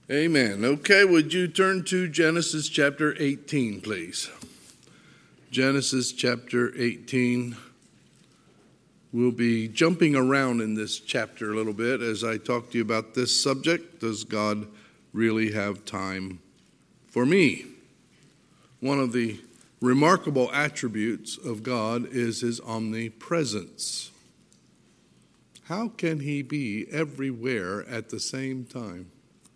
Amen. Okay, would you turn to Genesis chapter 18, please? Genesis chapter 18. We'll be jumping around in this chapter a little bit as I talk to you about this subject. Does God really have time for me? One of the remarkable attributes of God is his omnipresence. How can he be everywhere at the same time?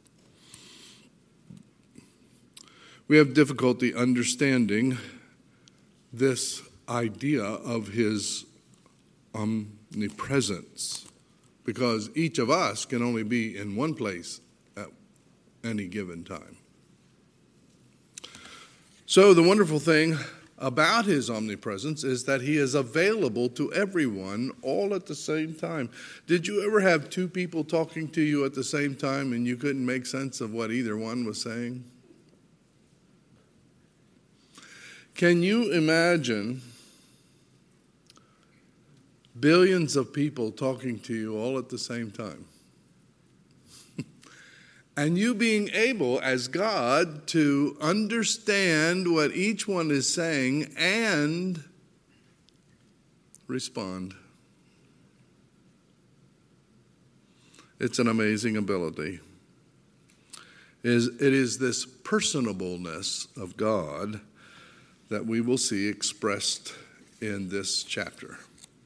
We have difficulty understanding this idea of his omnipresence because each of us can only be in one place at any given time. So the wonderful thing about his omnipresence is that he is available to everyone all at the same time. Did you ever have two people talking to you at the same time and you couldn't make sense of what either one was saying? Can you imagine billions of people talking to you all at the same time? And you being able, as God, to understand what each one is saying and respond. It's an amazing ability. It is this personableness of God that we will see expressed in this chapter.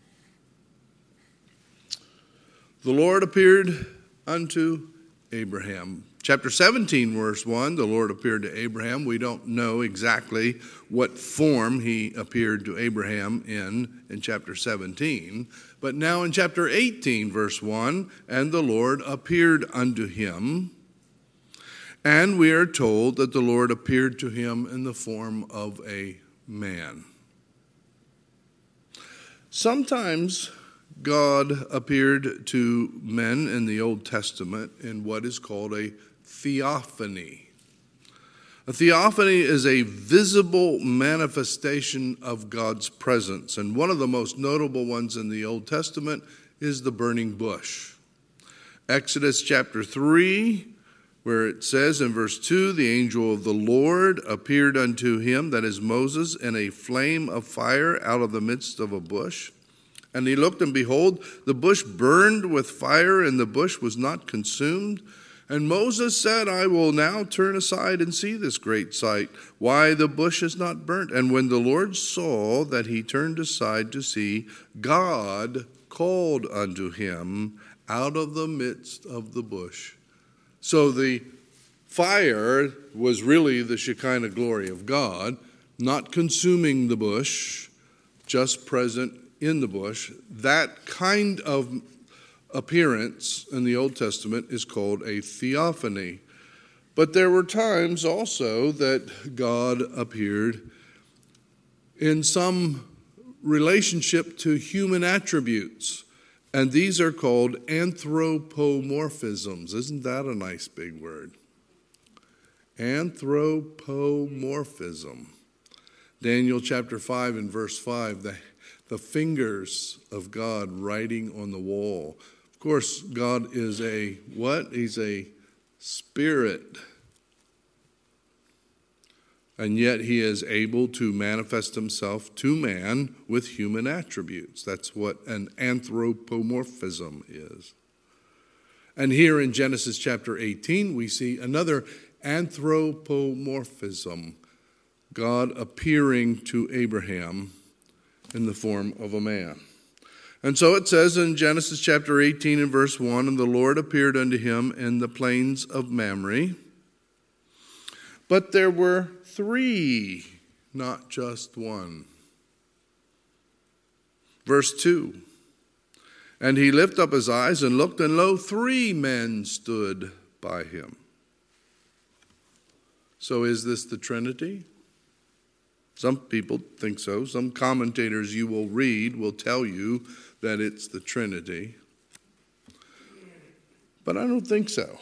The Lord appeared unto Abraham. Chapter 17, verse 1, the Lord appeared to Abraham. We don't know exactly what form he appeared to Abraham in chapter 17. But now in chapter 18, verse 1, and the Lord appeared unto him. And we are told that the Lord appeared to him in the form of a man. Sometimes God appeared to men in the Old Testament in what is called a theophany. A theophany is a visible manifestation of God's presence, and one of the most notable ones in the Old Testament is the burning bush. Exodus chapter 3, where it says in verse 2, the angel of the Lord appeared unto him, that is Moses, in a flame of fire out of the midst of a bush. And he looked, and behold, the bush burned with fire, and the bush was not consumed. And Moses said, I will now turn aside and see this great sight, why the bush is not burnt. And when the Lord saw that he turned aside to see, God called unto him out of the midst of the bush. So the fire was really the Shekinah glory of God, not consuming the bush, just present in the bush. That kind of appearance in the Old Testament is called a theophany. But there were times also that God appeared in some relationship to human attributes. And these are called anthropomorphisms. Isn't that a nice big word? Anthropomorphism. Daniel chapter 5 and verse 5, the fingers of God writing on the wall. Of course, God is a what? He's a spirit. And yet he is able to manifest himself to man with human attributes. That's what an anthropomorphism is. And here in Genesis chapter 18, we see another anthropomorphism. God appearing to Abraham in the form of a man. And so it says in Genesis chapter 18 and verse 1, and the Lord appeared unto him in the plains of Mamre. But there were three, not just one. Verse 2, and he lifted up his eyes and looked, and lo, three men stood by him. So is this the Trinity? Some people think so. Some commentators you will read will tell you that it's the Trinity. But I don't think so.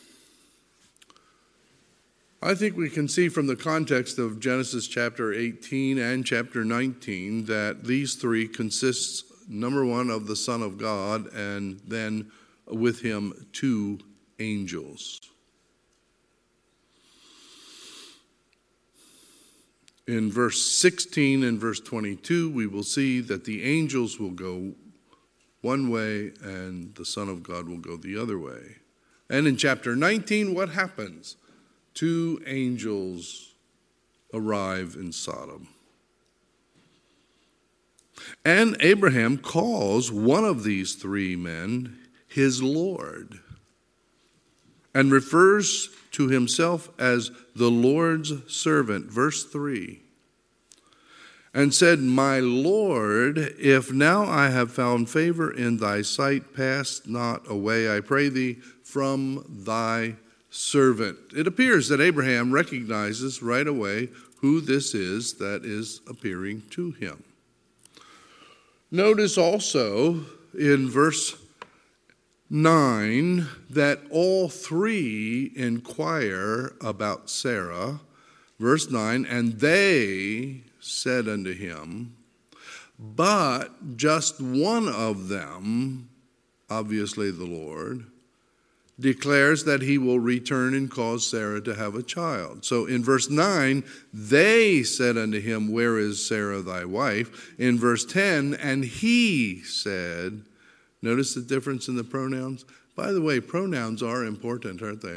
I think we can see from the context of Genesis chapter 18 and chapter 19 that these three consists, number one, of the Son of God, and then with him two angels. In verse 16 and verse 22, we will see that the angels will go one way and the Son of God will go the other way. And in chapter 19, what happens? 2 angels arrive in Sodom. And Abraham calls one of these 3 men his Lord and refers to himself as the Lord's servant. Verse 3. And said, My Lord, if now I have found favor in thy sight, pass not away, I pray thee, from thy servant. It appears that Abraham recognizes right away who this is that is appearing to him. Notice also in verse 9 that all 3 inquire about Sarah. Verse 9, and they said unto him, but just one of them, obviously the Lord, declares that he will return and cause Sarah to have a child. So in verse 9, they said unto him, where is Sarah thy wife? In verse 10, and he said, notice the difference in the pronouns? By the way, pronouns are important, aren't they?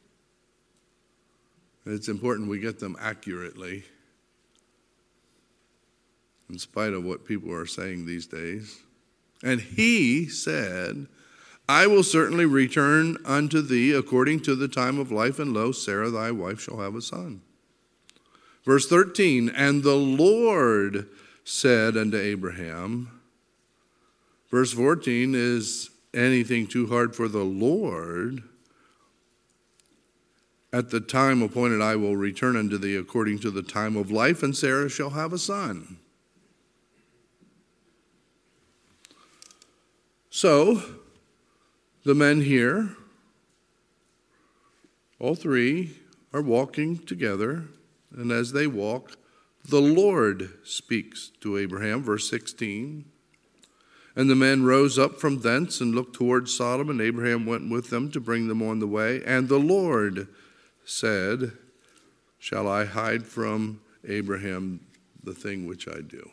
It's important we get them accurately, in spite of what people are saying these days. And he said, I will certainly return unto thee according to the time of life, and lo, Sarah thy wife shall have a son. Verse 13, and the Lord said unto Abraham. Verse 14, is anything too hard for the Lord? At the time appointed I will return unto thee according to the time of life, and Sarah shall have a son. So, the men here, all 3, are walking together, and as they walk, the Lord speaks to Abraham, verse 16. And the men rose up from thence and looked toward Sodom, and Abraham went with them to bring them on the way. And the Lord said, shall I hide from Abraham the thing which I do?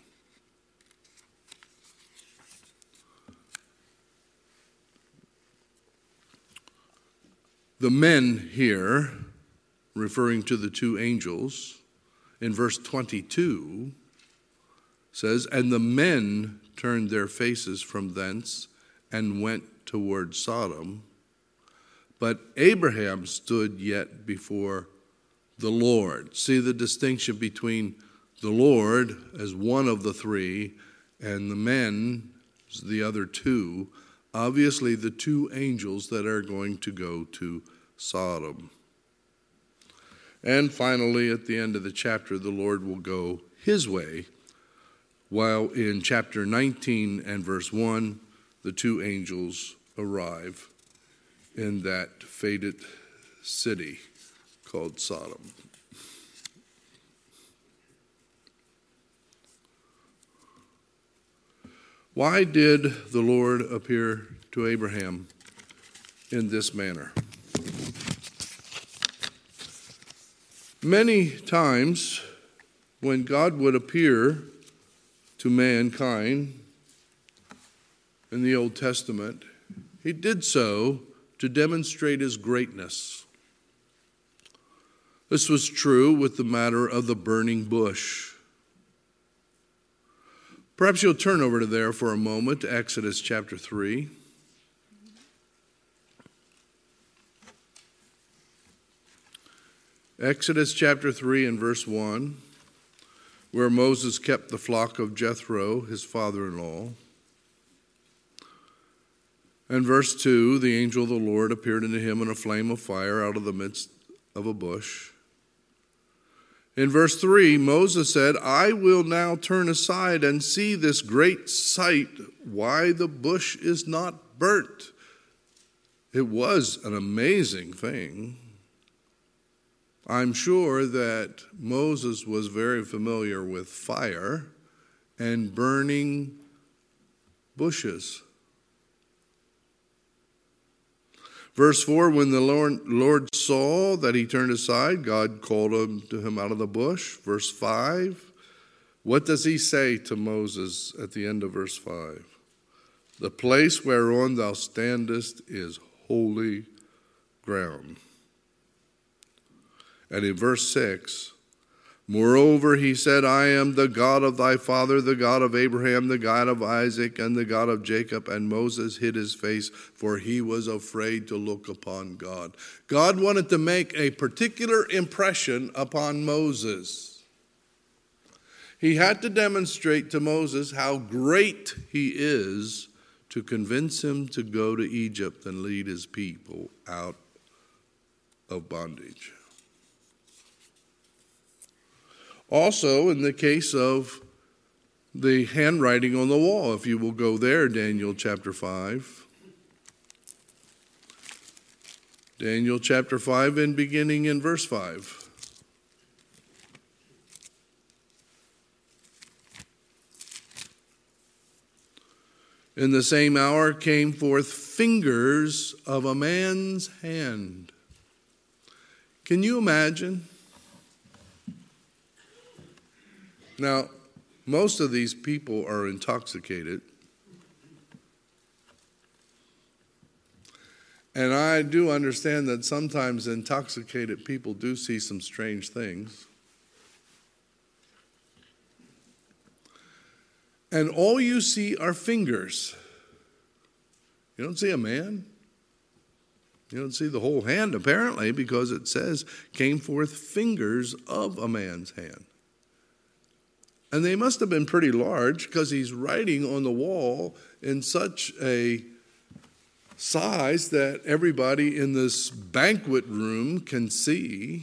The men here, referring to the 2 angels, in verse 22, says, and the men turned their faces from thence and went toward Sodom. But Abraham stood yet before the Lord. See the distinction between the Lord as one of the 3 and the men, the other 2. Obviously, the 2 angels that are going to go to Sodom. And finally, at the end of the chapter, the Lord will go his way, while in chapter 19 and verse 1, the 2 angels arrive in that fated city called Sodom. Why did the Lord appear to Abraham in this manner? Many times when God would appear to mankind in the Old Testament, he did so to demonstrate his greatness. This was true with the matter of the burning bush. Perhaps you'll turn over to there for a moment, to Exodus chapter 3. Exodus chapter 3 and verse 1, where Moses kept the flock of Jethro, his father-in-law. And verse 2, the angel of the Lord appeared unto him in a flame of fire out of the midst of a bush. In verse 3, Moses said, I will now turn aside and see this great sight, why the bush is not burnt. It was an amazing thing. I'm sure that Moses was very familiar with fire and burning bushes. Verse 4, when the Lord saw that he turned aside, God called to him out of the bush. Verse 5, what does he say to Moses at the end of verse 5? The place whereon thou standest is holy ground. And in verse 6, moreover, he said, I am the God of thy father, the God of Abraham, the God of Isaac, and the God of Jacob. And Moses hid his face, for he was afraid to look upon God. God wanted to make a particular impression upon Moses. He had to demonstrate to Moses how great he is to convince him to go to Egypt and lead his people out of bondage. Also, in the case of the handwriting on the wall, if you will go there, Daniel chapter 5. Daniel chapter 5 and beginning in verse 5. In the same hour came forth fingers of a man's hand. Can you imagine? Now, most of these people are intoxicated. And I do understand that sometimes intoxicated people do see some strange things. And all you see are fingers. You don't see a man. You don't see the whole hand, apparently, because it says, came forth fingers of a man's hand. And they must have been pretty large because he's writing on the wall in such a size that everybody in this banquet room can see.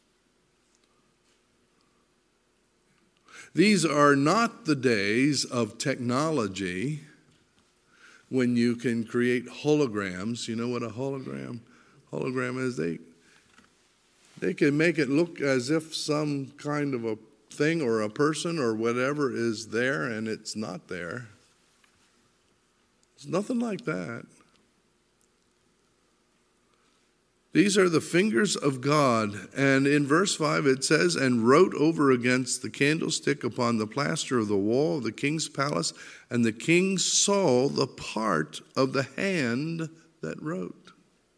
These are not the days of technology when you can create holograms. You know what a hologram is? They can make it look as if some kind of a thing or a person or whatever is there, and it's not there. It's nothing like that. These are the fingers of God. And in verse 5 it says, and wrote over against the candlestick upon the plaster of the wall of the king's palace, and the king saw the part of the hand that wrote.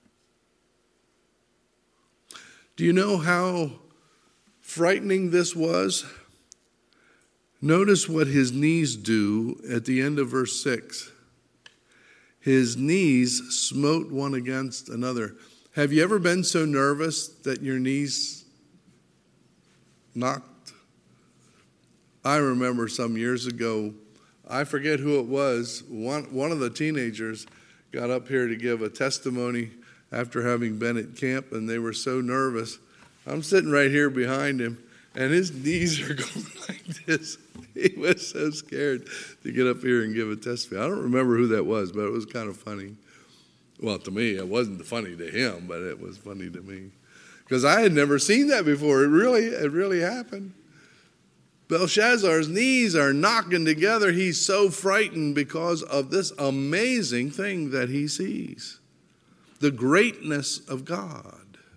Do you know how frightening this was? Notice what his knees do at the end of verse 6. His knees smote one against another. Have you ever been so nervous that your knees knocked? I remember some years ago, I forget who it was, one of the teenagers got up here to give a testimony after having been at camp, and they were so nervous. I'm sitting right here behind him, and his knees are going like this. He was so scared to get up here and give a testimony. I don't remember who that was, but it was kind of funny. Well, to me, it wasn't funny to him, but it was funny to me. Because I had never seen that before. It really happened. Belshazzar's knees are knocking together. He's so frightened because of this amazing thing that he sees. The greatness of God.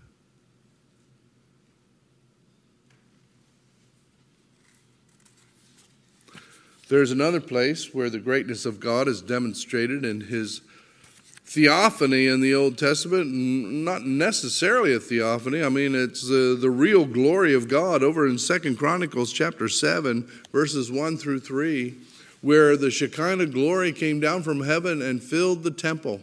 There's another place where the greatness of God is demonstrated in his theophany in the Old Testament. Not necessarily a theophany. I mean, it's the real glory of God over in 2 Chronicles chapter 7, verses 1 through 3, where the Shekinah glory came down from heaven and filled the temple.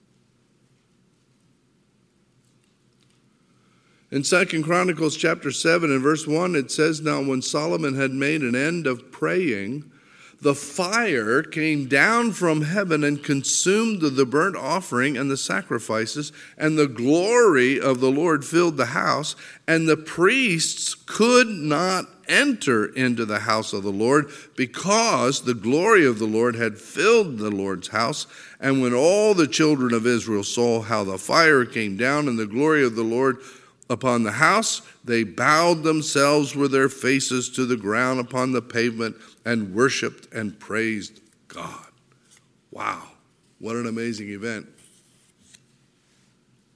In 2 Chronicles chapter 7 and verse 1, it says, now when Solomon had made an end of praying, the fire came down from heaven and consumed the burnt offering and the sacrifices, and the glory of the Lord filled the house, and the priests could not enter into the house of the Lord because the glory of the Lord had filled the Lord's house. And when all the children of Israel saw how the fire came down and the glory of the Lord upon the house, they bowed themselves with their faces to the ground upon the pavement and worshiped and praised God. Wow, what an amazing event.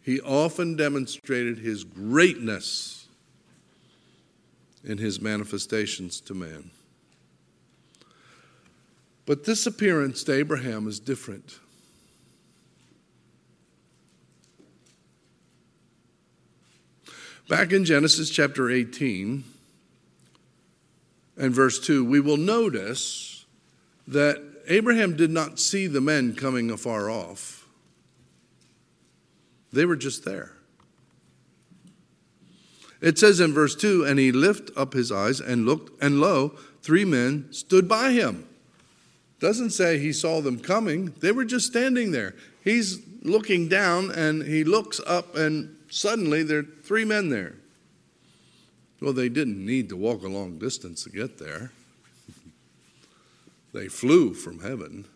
He often demonstrated his greatness in his manifestations to man. But this appearance to Abraham is different. Back in Genesis chapter 18 and verse 2, we will notice that Abraham did not see the men coming afar off. They were just there. It says in verse 2, and he lifted up his eyes and looked, and lo, 3 men stood by him. Doesn't say he saw them coming. They were just standing there. He's looking down and he looks up and suddenly there are 3 men there. Well, they didn't need to walk a long distance to get there. They flew from heaven.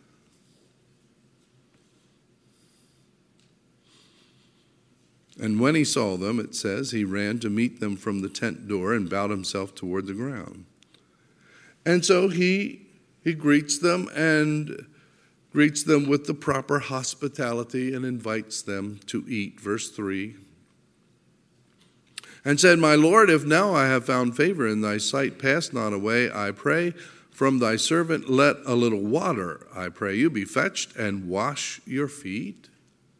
And when he saw them, it says, he ran to meet them from the tent door and bowed himself toward the ground. And so he greets them and greets them with the proper hospitality and invites them to eat. Verse 3. And said, my Lord, if now I have found favor in thy sight, pass not away, I pray, from thy servant. Let a little water, I pray you, be fetched, and wash your feet,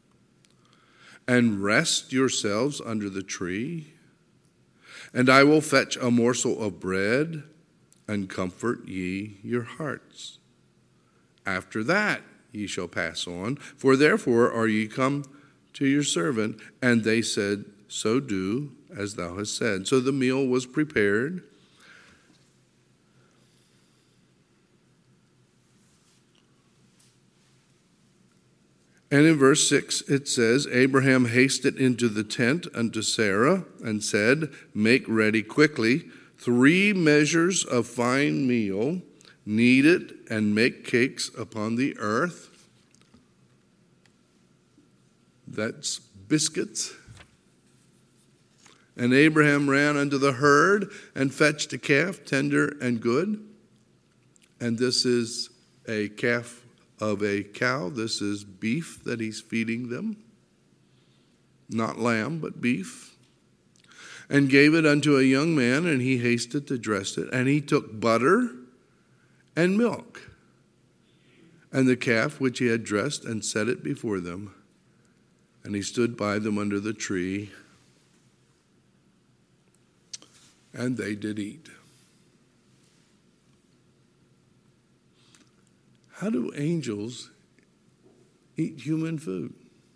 and rest yourselves under the tree. And I will fetch a morsel of bread, and comfort ye your hearts. After that ye shall pass on, for therefore are ye come to your servant. And they said, so do as thou hast said. So the meal was prepared. And in verse 6 it says, Abraham hasted into the tent unto Sarah and said, make ready quickly 3 measures of fine meal, knead it, and make cakes upon the earth. That's biscuits. And Abraham ran unto the herd and fetched a calf, tender and good. And this is a calf of a cow. This is beef that he's feeding them. Not lamb, but beef. And gave it unto a young man, and he hasted to dress it. And he took butter and milk, and the calf which he had dressed, and set it before them. And he stood by them under the tree, and they did eat. How do angels eat human food?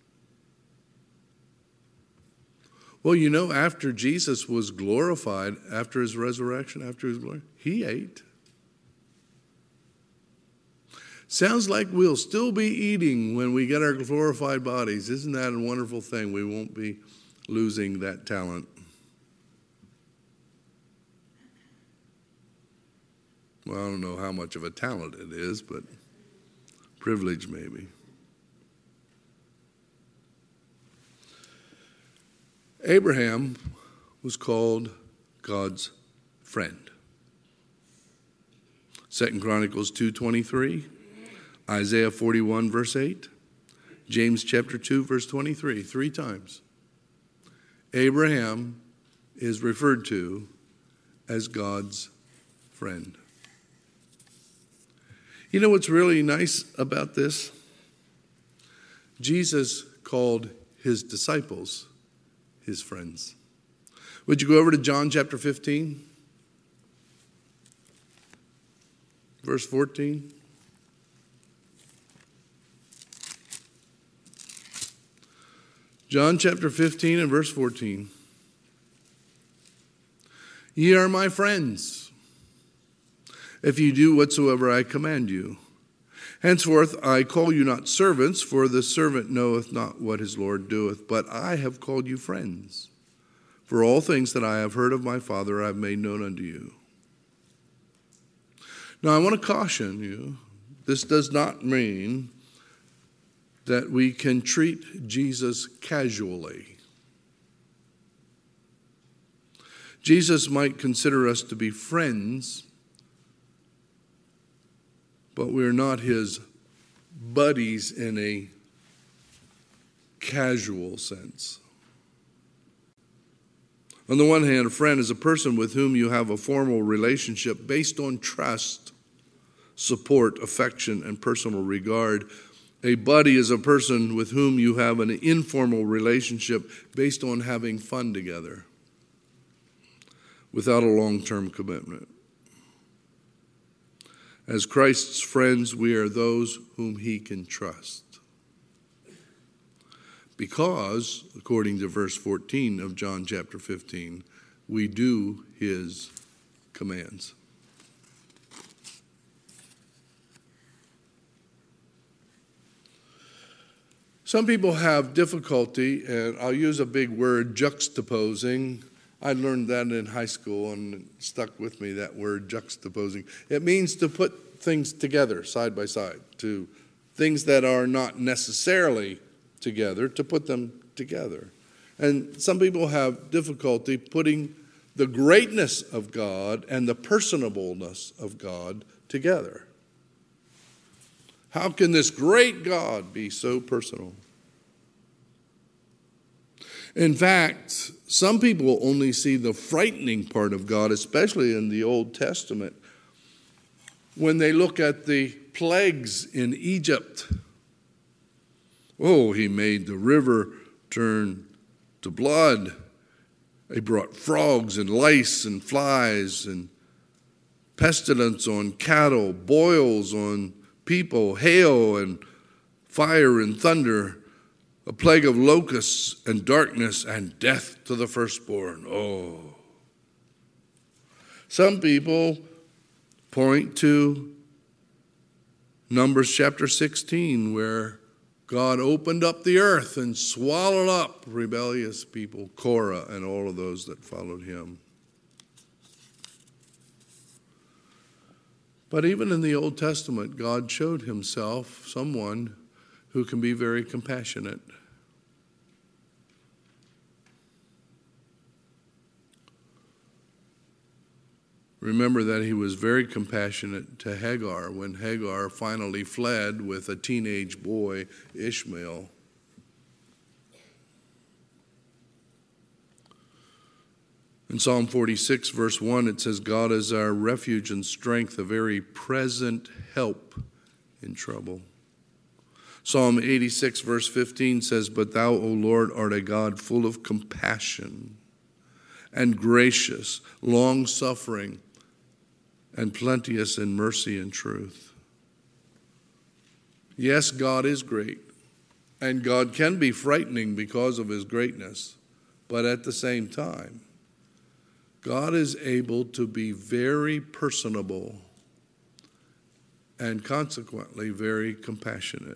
Well, you know, after Jesus was glorified, after his resurrection, after his glory, he ate. Sounds like we'll still be eating when we get our glorified bodies. Isn't that a wonderful thing? We won't be losing that talent. Well, I don't know how much of a talent it is, but privilege maybe. Abraham was called God's friend. 2 Chronicles 2:23, Isaiah 41 verse 8, James chapter 2 verse 23, 3 times. Abraham is referred to as God's friend. You know what's really nice about this? Jesus called his disciples his friends. Would you go over to John chapter 15, verse 14? John chapter 15 and verse 14. Ye are my friends, if you do whatsoever I command you. Henceforth I call you not servants, for the servant knoweth not what his Lord doeth, but I have called you friends. For all things that I have heard of my Father I have made known unto you. Now I want to caution you, this does not mean that we can treat Jesus casually. Jesus might consider us to be friends, but we're not his buddies in a casual sense. On the one hand, a friend is a person with whom you have a formal relationship based on trust, support, affection, and personal regard. A buddy is a person with whom you have an informal relationship based on having fun together without a long-term commitment. As Christ's friends, we are those whom he can trust. Because, according to verse 14 of John chapter 15, we do his commands. Some people have difficulty, and I'll use a big word, juxtaposing. I learned that in high school and it stuck with me, that word, juxtaposing. It means to put things together, side by side, to things that are not necessarily together, to put them together. And some people have difficulty putting the greatness of God and the personableness of God together. How can this great God be so personal? In fact, some people only see the frightening part of God, especially in the Old Testament, when they look at the plagues in Egypt. Oh, he made the river turn to blood. He brought frogs and lice and flies and pestilence on cattle, boils on people, hail and fire and thunder, a plague of locusts and darkness and death to the firstborn. Oh. Some people point to Numbers chapter 16, where God opened up the earth and swallowed up rebellious people, Korah and all of those that followed him. But even in the Old Testament, God showed himself someone who can be very compassionate. Remember that he was very compassionate to Hagar when Hagar finally fled with a teenage boy, Ishmael. In Psalm 46, verse 1, it says, God is our refuge and strength, a very present help in trouble. Psalm 86, verse 15 says, But thou, O Lord, art a God full of compassion and gracious, long-suffering, and plenteous in mercy and truth. Yes, God is great, and God can be frightening because of his greatness, but at the same time, God is able to be very personable and consequently very compassionate.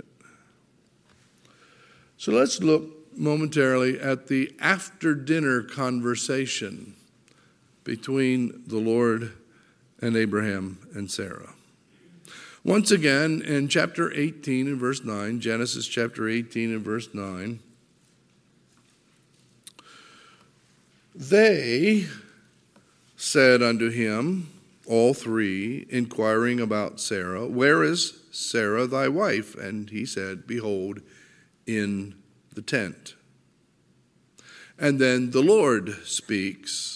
So let's look momentarily at the after-dinner conversation between the Lord and Abraham and Sarah. Once again, in chapter 18 and verse 9, Genesis chapter 18 and verse 9, they said unto him, all three, inquiring about Sarah, Where is Sarah thy wife? And he said, Behold, in the tent. And then the Lord speaks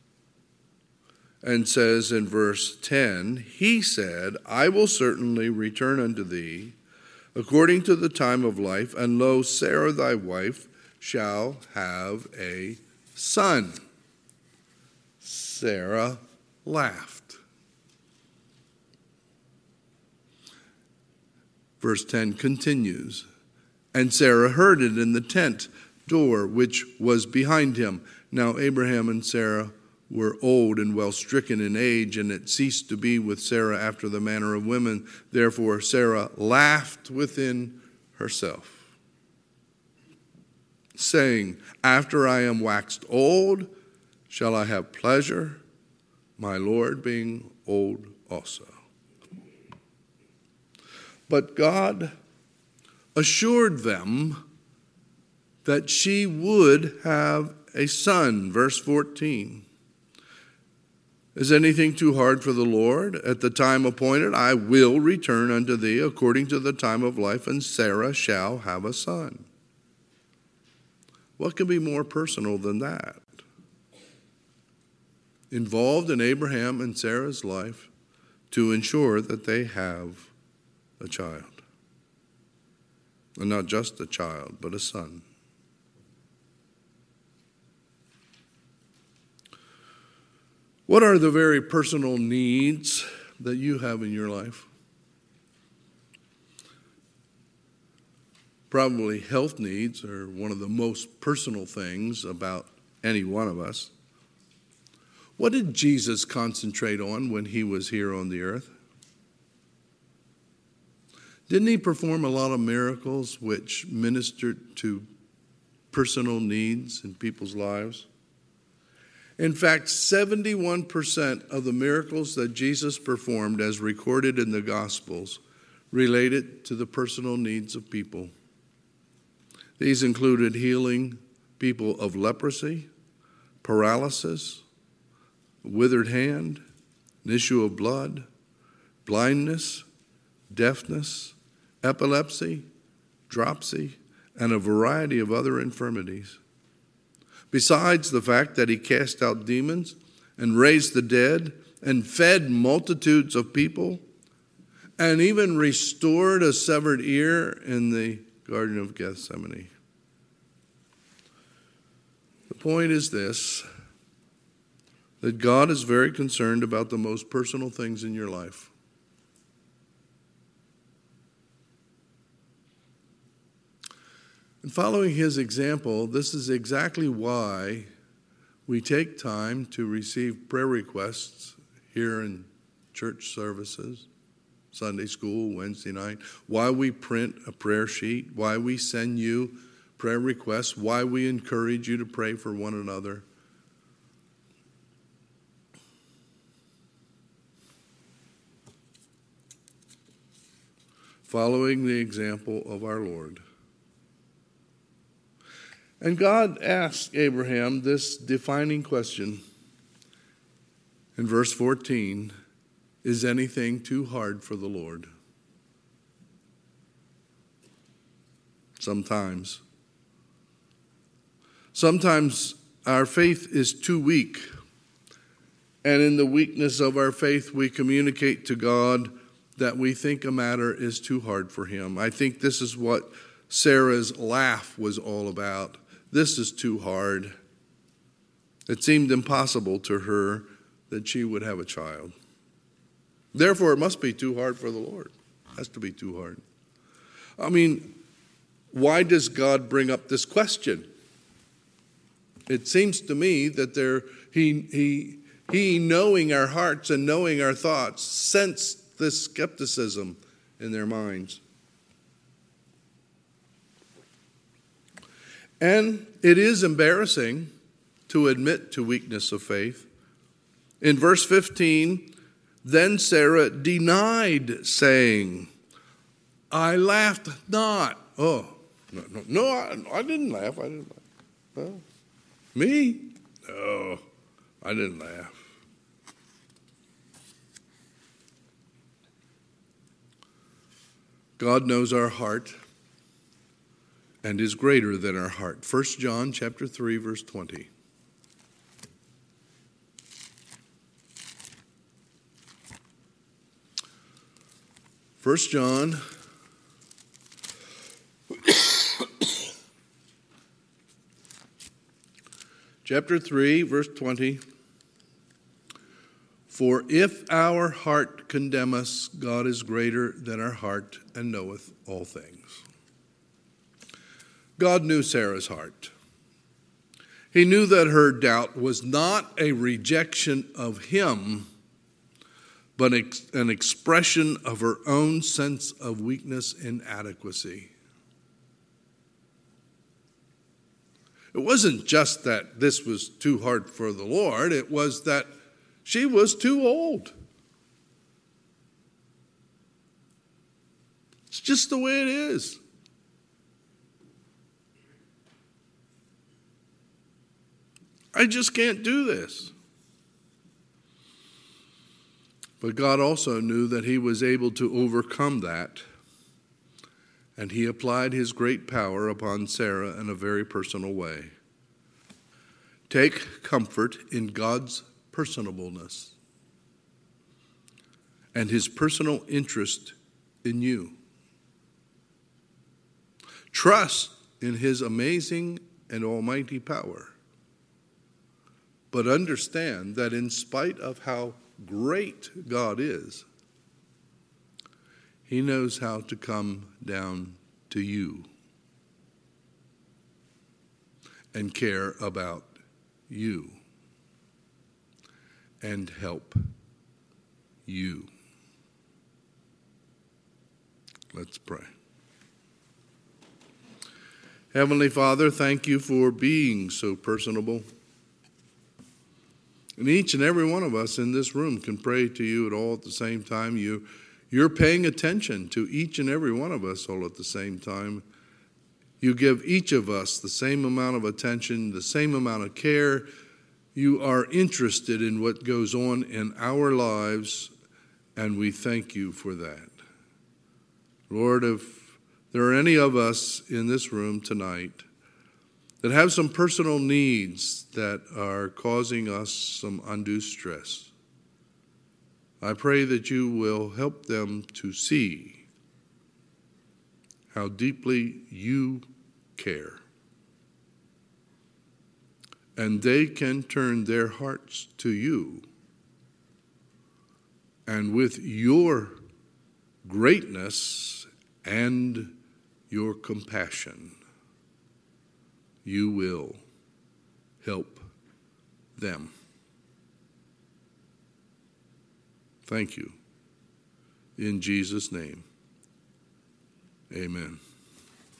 and says in verse 10, He said, I will certainly return unto thee according to the time of life, and lo, Sarah thy wife shall have a son. Sarah laughed. Verse 10 continues, And Sarah heard it in the tent door which was behind him. Now Abraham and Sarah were old and well stricken in age, and it ceased to be with Sarah after the manner of women. Therefore Sarah laughed within herself, saying, After I am waxed old, shall I have pleasure, my Lord being old also. But God assured them that she would have a son. Verse 14. Is anything too hard for the Lord? At the time appointed, I will return unto thee according to the time of life, and Sarah shall have a son. What can be more personal than that? involved in Abraham and Sarah's life to ensure that they have a child. And not just a child, but a son. What are the very personal needs that you have in your life? Probably health needs are one of the most personal things about any one of us. What did Jesus concentrate on when he was here on the earth? Didn't he perform a lot of miracles which ministered to personal needs in people's lives? In fact, 71% of the miracles that Jesus performed, as recorded in the Gospels, related to the personal needs of people. These included healing people of leprosy, paralysis, a withered hand, an issue of blood, blindness, deafness, epilepsy, dropsy, and a variety of other infirmities. Besides the fact that he cast out demons and raised the dead and fed multitudes of people and even restored a severed ear in the Garden of Gethsemane. The point is this, that God is very concerned about the most personal things in your life. And following his example, this is exactly why we take time to receive prayer requests here in church services, Sunday school, Wednesday night, why we print a prayer sheet, why we send you prayer requests, why we encourage you to pray for one another. Following the example of our Lord. And God asked Abraham this defining question in verse 14, is anything too hard for the Lord? Sometimes. Sometimes our faith is too weak, and in the weakness of our faith we communicate to God that we think a matter is too hard for him. I think this is what Sarah's laugh was all about. This is too hard. It seemed impossible to her that she would have a child. Therefore, it must be too hard for the Lord. It has to be too hard. I mean, why does God bring up this question? It seems to me that he knowing our hearts and knowing our thoughts, sensed this skepticism in their minds. And it is embarrassing to admit to weakness of faith. In verse 15, then Sarah denied, saying, I laughed not. Oh, no, I didn't laugh. I didn't laugh. Oh, me? No, I didn't laugh. God knows our heart and is greater than our heart. 1 John chapter 3, verse 20. First John chapter 3, verse 20. For if our heart condemn us, God is greater than our heart and knoweth all things. God knew Sarah's heart. He knew that her doubt was not a rejection of him, but an expression of her own sense of weakness and inadequacy. It wasn't just that this was too hard for the Lord, it was that she was too old. It's just the way it is. I just can't do this. But God also knew that he was able to overcome that, and he applied his great power upon Sarah in a very personal way. Take comfort in God's personableness and his personal interest in you. Trust in his amazing and almighty power. But understand that in spite of how great God is, he knows how to come down to you and care about you and help you. Let's pray. Heavenly Father, thank you for being so personable. And each and every one of us in this room can pray to you all at the same time. You're paying attention to each and every one of us all at the same time. You give each of us the same amount of attention, the same amount of care. You are interested in what goes on in our lives, and we thank you for that. Lord, if there are any of us in this room tonight that have some personal needs that are causing us some undue stress, I pray that you will help them to see how deeply you care. And they can turn their hearts to you. And with your greatness and your compassion, you will help them. Thank you. In Jesus' name, amen.